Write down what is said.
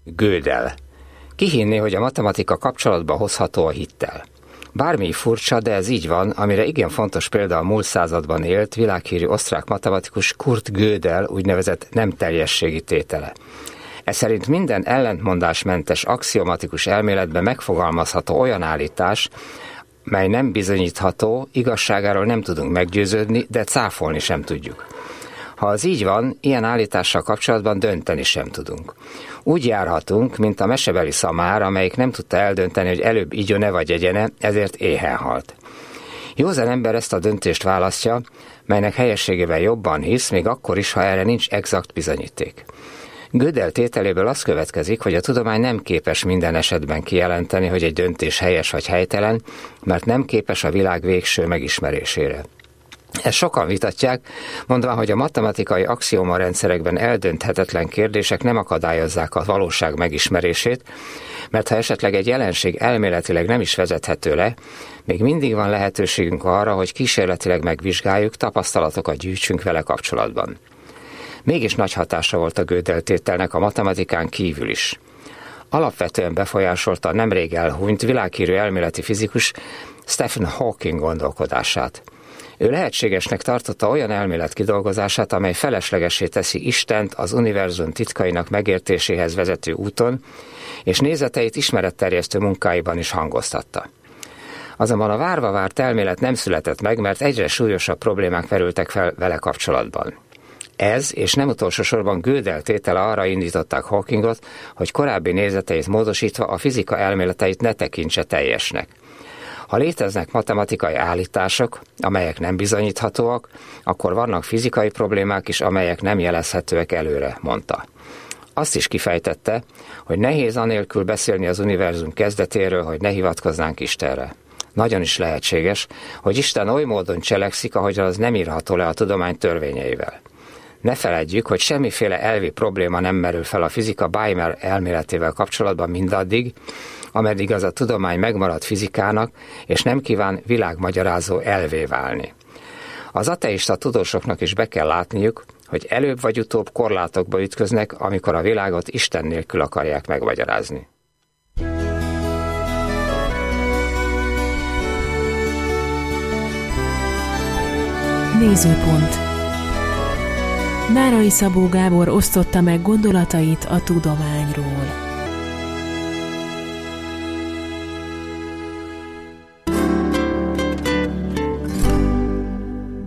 Gödel. Ki hinné, hogy a matematika kapcsolatba hozható a hittel? Bármi furcsa, de ez így van, amire igen fontos példa a múlt században élt világhírű osztrák matematikus Kurt Gödel úgynevezett nem teljességi tétele. Ez szerint minden ellentmondásmentes axiomatikus elméletben megfogalmazható olyan állítás, mely nem bizonyítható, igazságáról nem tudunk meggyőződni, de cáfolni sem tudjuk. Ha az így van, ilyen állítással kapcsolatban dönteni sem tudunk. Úgy járhatunk, mint a mesebeli szamár, amelyik nem tudta eldönteni, hogy előbb igyone vagy egyene, ezért éhen halt. Józan ember ezt a döntést választja, melynek helyességében jobban hisz, még akkor is, ha erre nincs exakt bizonyíték. Gödel tételéből az következik, hogy a tudomány nem képes minden esetben kijelenteni, hogy egy döntés helyes vagy helytelen, mert nem képes a világ végső megismerésére. Ezt sokan vitatják, mondván, hogy a matematikai axióma rendszerekben eldönthetetlen kérdések nem akadályozzák a valóság megismerését, mert ha esetleg egy jelenség elméletileg nem is vezethető le, még mindig van lehetőségünk arra, hogy kísérletileg megvizsgáljuk, tapasztalatokat gyűjtsünk vele kapcsolatban. Mégis nagy hatása volt a Gödel tételnek a matematikán kívül is. Alapvetően befolyásolta a nemrég elhunyt világhírű elméleti fizikus Stephen Hawking gondolkodását. Ő lehetségesnek tartotta olyan elmélet kidolgozását, amely feleslegessé teszi Istent az univerzum titkainak megértéséhez vezető úton, és nézeteit ismeretterjesztő munkáiban is hangoztatta. Azonban a várva várt elmélet nem született meg, mert egyre súlyosabb problémák merültek fel vele kapcsolatban. Ez, és nem utolsó sorban Gödel tétele arra indították Hawkingot, hogy korábbi nézeteit módosítva a fizika elméleteit ne tekintse teljesnek. Ha léteznek matematikai állítások, amelyek nem bizonyíthatóak, akkor vannak fizikai problémák is, amelyek nem jelezhetőek előre, mondta. Azt is kifejtette, hogy nehéz anélkül beszélni az univerzum kezdetéről, hogy ne hivatkoznánk Istenre. Nagyon is lehetséges, hogy Isten oly módon cselekszik, ahogyan az nem írható le a tudomány törvényeivel. Ne feledjük, hogy semmiféle elvi probléma nem merül fel a fizika Weimer elméletével kapcsolatban mindaddig, ameddig az a tudomány megmarad fizikának, és nem kíván világmagyarázó elvé válni. Az ateista tudósoknak is be kell látniuk, hogy előbb vagy utóbb korlátokba ütköznek, amikor a világot Isten nélkül akarják megmagyarázni. Nézőpont. Nárai Szabó Gábor osztotta meg gondolatait a tudományról.